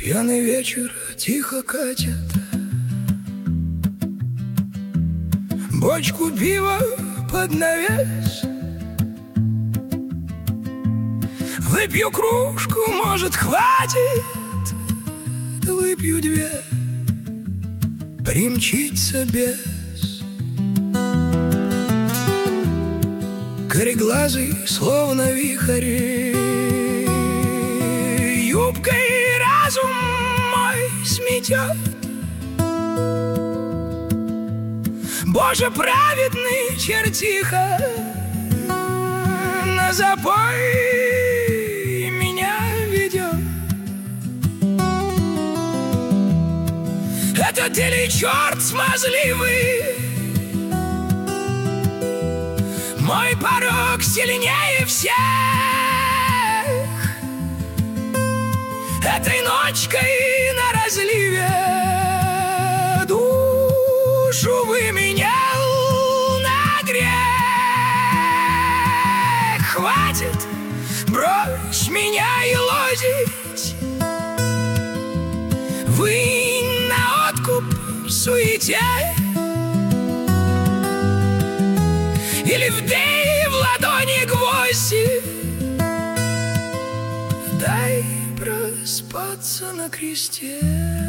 Пьяный вечер тихо катит, бочку пива под навес. Выпью кружку, может, хватит, да выпью две, примчится бес. Кореглазый, словно вихрь, юбкой разум мой сметет. Боже праведный, чертиха, на запой меня ведет. Это ты ли черт смазливый? Мой порог сильнее всех. Этой ночкой на разливе душу выменял на грех. Хватит, брось меня елозить, вынь на откуп суете. Или вбей в ладони гвозди, дай проспаться на кресте.